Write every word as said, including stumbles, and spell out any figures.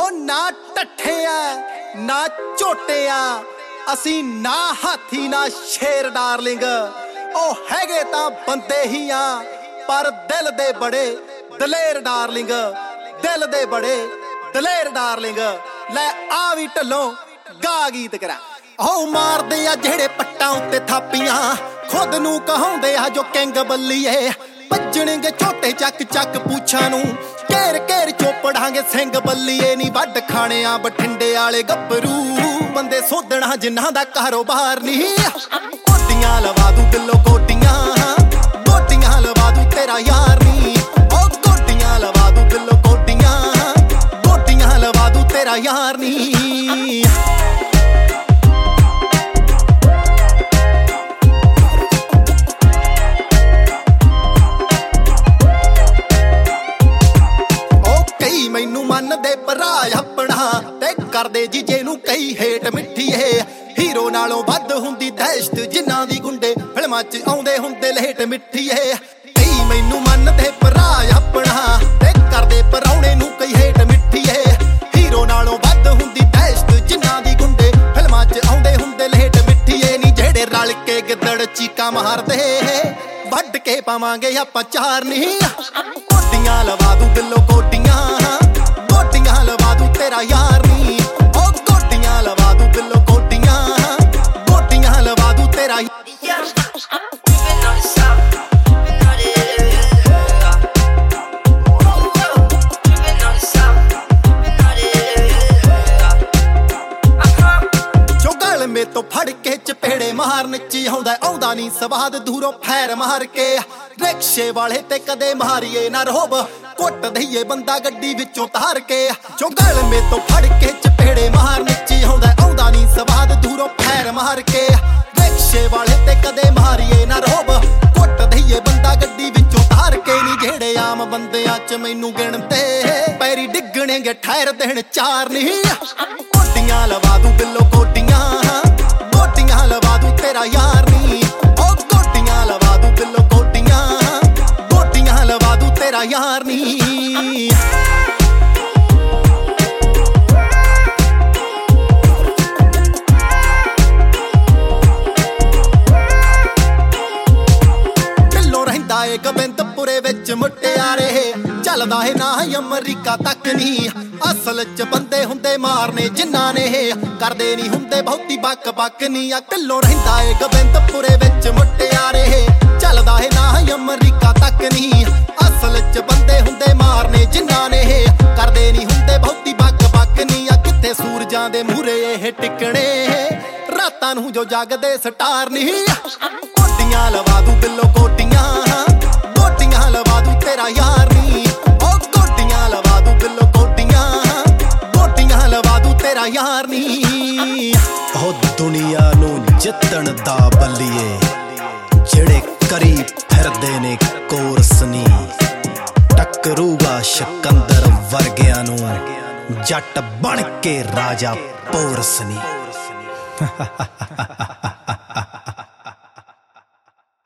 ਹੋ ਨਾ ਟੱਠਿਆ ਨਾ ਝੋਟਿਆ ਅਸੀਂ ਨਾ ਹਾਥੀ ਨਾ ਸ਼ੇਰ ਡਾਰਲਿੰਗ। ਉਹ ਹੈਗੇ ਤਾਂ ਬੰਦੇ ਹੀ ਆ ਪਰ ਦਿਲ ਦੇ ਬੜੇ ਦਲੇਰ ਡਾਰਲਿੰਗ, ਦਿਲ ਦੇ ਬੜੇ ਦਲੇਰ ਡਾਰਲਿੰਗ। ਲੈ ਆ ਵੀ ਢੱਲੋਂ ਗਾ ਗੀਤ ਕਰਾ। ਉਹ ਮਾਰਦੇ ਆ ਜਿਹੜੇ ਪੱਟਾਂ ਉੱਤੇ ਥਾਪੀਆਂ, ਖੁਦ ਨੂੰ ਕਹਾਉਂਦੇ ਆ ਜੋ ਕਿੰਗ ਬੱਲੀਏ। ਭੱਜਣਗੇ ਝੋਟੇ ਚੱਕ ਚੱਕ ਪੂਛਾਂ ਨੂੰ, ਘੇਰ ਘੇਰ ਚੋਪੜਾਂਗੇ ਸਿੰਘ ਬੱਲੀਏ। ਨੀ ਵੱਢ ਖਾਣਿਆ ਬਠਿੰਡੇ ਵਾਲੇ ਗੱਭਰੂ, ਬੰਦੇ ਸੋਧਣਾ ਜਿਨ੍ਹਾਂ ਦਾ ਕਾਰੋਬਾਰ ਨਹੀਂ। ਕੋਟੀਆਂ ਲਵਾ ਦੂ ਕਿਲੋ ਕੋਟੀਆਂ, ਕੋਟੀਆਂ ਲਵਾ ਦੂ ਤੇਰਾ ਯਾਰ ਨੀ। ਉਹ ਕੋਟੀਆਂ ਲਵਾ ਦੂ ਕਿਲੋ ਕੋਟੀਆਂ, ਕੋਟੀਆਂ ਲਵਾ ਦੂ ਤੇਰਾ ਯਾਰ ਨੀ। ਮੈਨੂੰ ਮੰਨਦੇ ਭਰਾ ਆਪਣਾ ਤੇ ਕਰਦੇ ਜੀਜੇ ਨੂੰ ਕਈ ਹੇਟ ਮਿੱਠੀਏ। ਹੀਰੋ ਨਾਲੋਂ ਵੱਧ ਹੁੰਦੀ ਦਹਿਸ਼ਤ ਜਿਨ੍ਹਾਂ ਦੀ ਗੁੰਡੇ ਫਿਲਮਾਂ 'ਚ ਆਉਂਦੇ ਹੁੰਦੇ ਲੇਟ ਮਿੱਠੀਏ। ਕਈ ਮੈਨੂੰ ਮੰਨਦੇ ਭਰਾ ਆਪਣਾ ਤੇ ਕਰਦੇ ਪਰਾਉਣੇ ਨੂੰ ਕਈ ਹੇਟ ਮਿੱਠੀਏ। ਹੀਰੋ ਨਾਲੋਂ ਵੱਧ ਹੁੰਦੀ ਦਹਿਸ਼ਤ ਜਿਨ੍ਹਾਂ ਦੀ ਗੁੰਡੇ ਫਿਲਮਾਂ 'ਚ ਆਉਂਦੇ ਹੁੰਦੇ ਲੇਟ ਮਿੱਠੀਏ। ਨੀ ਜਿਹੜੇ ਰਲ ਕੇ ਗਿੱਦੜ ਚੀਕਾਂ ਮਾਰਦੇ ਵੱਢ ਕੇ ਪਾਵਾਂਗੇ ਆਪਾਂ ਚਾਰ ਨੀ। ਕੋਟੀਆਂ ਲਵਾ ਦੂ ਕਿਲੋ ਕੋਟੀਆਂ, ਕੋਟੀਆਂ ਲਵਾ ਦੂ ਤੇਰਾ ਯਾਰ ਨੀ। ਉਹ ਕੋਟੀਆਂ ਲਵਾ ਦੂ ਕਿਲੋ ਕੋਟੀਆਂ, ਕੋਟੀਆਂ ਲਵਾ ਦੂ ਤੇਰਾ ਯਾਰ। ਜੋ ਗਲ ਮੇ ਤੋਂ ਫੜ ਕੇ ਚਪੇੜੇ ਮਾਰਨ 'ਚ ਆਉਂਦਾ ਆਉਂਦਾ ਨੀ ਸਵਾਦ ਦੂਰੋਂ ਫੈਰ ਮਾਰ ਕੇ। ਰਿਕਸ਼ੇ ਵਾਲੇ ਤੇ ਕਦੇ ਮਾਰੀਏ ਨਾ ਰੋਬ, ਕੁੱਟ ਦਈਏ ਬੰਦਾ ਗੱਡੀ ਵਿੱਚੋਂ ਤਾਰ ਕੇ। ਜੋ ਗਲ ਮੇ ਤੋਂ ਫੜ ਕੇ ਚਪੇੜੇ ਮਾਰਨ 'ਚ ਆਉਂਦਾ ਆਉਂਦਾ ਨੀ ਸਵਾਦ ਦੂਰੋਂ ਫੈਰ ਮਾਰ ਕੇ। ਰਿਕਸ਼ੇ ਵਾਲੇ ਤੇ ਕਦੇ ਮਾਰੀਏ ਨਾ ਰੋਬ, ਕੁੱਟ ਦਈਏ ਬੰਦਾ ਗੱਡੀ ਵਿੱਚੋਂ ਤਾਰ ਕੇ। ਨੀ ਜਿਹੜੇ ਆਮ ਬੰਦਿਆਂ 'ਚ ਮੈਨੂੰ ਗਿਣਦੇ ਪੈਰੀ ਡਿੱਗਣਗੇ ਠਹਿਰ ਦੇਣ ਚਾਰ ਨੀ। ਕੋਟੀਆਂ ਲਵਾ ਦੂ ਕਿਲੋ ਕੋਟੀਆਂ, ਕੋਟੀਆਂ ਲਵਾ ਦੂ ਤੇਰਾ ਯਾਰ ਨੀ। ਉਹ ਕੋਟੀਆਂ ਲਵਾ ਦੂ ਕਿਲੋ ਕੋਟੀਆਂ, ਕੋਟੀਆਂ ਲਵਾ ਦੂ ਤੇਰਾ ਯਾਰ ਨੀ। ਢਿੱਲੋਂ ਰਹਿੰਦਾ ਏ ਗੋਬਿੰਦਪੁਰੇ ਵਿੱਚ ਮੁਟਿਆਰੇ, ਚੱਲਦਾ ਏ ਨਾ ਅਮਰੀਕਾ ਤੱਕ ਨੀ। ਅਸਲ 'ਚ ਬੰਦੇ ਹੁੰਦੇ ਮਾਰਨੇ ਜਿਨ੍ਹਾਂ ਨੇ ਕਰਦੇ ਨੀ ਹੁੰਦੇ ਬਹੁਤੀ ਬੱਕ ਬੱਕ ਨੀ। ਆ ਢਿੱਲੋਂ ਰਹਿੰਦਾ ਏ ਗੋਬਿੰਦਪੁਰੇ ਵਿੱਚ ਮੁਟਿਆਰੇ, ਚੱਲਦਾ ਏ ਨਾ ਅਮਰੀਕਾ ਤੱਕ ਨੀ। ਅਸਲ 'ਚ ਬੰਦੇ ਹੁੰਦੇ ਮਾਰਨੇ ਜਿਨ੍ਹਾਂ ਨੇ ਕਰਦੇ ਨੀ ਹੁੰਦੇ ਬਹੁਤੀ ਬੱਕ ਬੱਕ ਨੀ। ਆ ਕਿੱਥੇ ਸੂਰਜਾਂ ਦੇ ਮੂਹਰੇ ਇਹ ਟਿਕਣੇ, ਰਾਤਾਂ ਨੂੰ ਜੋ ਜਗਦੇ ਸਟਾਰ ਨੀ। ਕੋਟੀਆਂ ਲਵਾ ਦੂ ਕਿਲੋ ਕੋਟੀਆਂ, ਕੋਟੀਆਂ ਲਵਾ ਦੂ ਤੇਰਾ ਯਾਰ ਨੀ। ਉਹ ਕੋਟੀਆਂ ਲਵਾ ਦੂ ਕਿਲੋ ਕੋਟੀਆਂ, ਕੋਟੀਆਂ ਲਵਾ ਦੂ ਤੇਰਾ ਯਾਰ ਨੀ। ਉਹ ਦੁਨੀਆ ਨੂੰ ਜਿੱਤਣ ਦਾ ਬੱਲੀਏ, ਜਿਹੜੇ ਕਰੀ ਫਿਰਦੇ ਨੇ ਕੋਰਸ ਨੀ। ਟੱਕਰੂਗਾ ਸ਼ਕੰਦਰ ਵਰਗਿਆਂ ਨੂੰ, ਜੱਟ ਬਣ ਕੇ ਰਾਜਾ ਪੋਰਸ ਨੀ।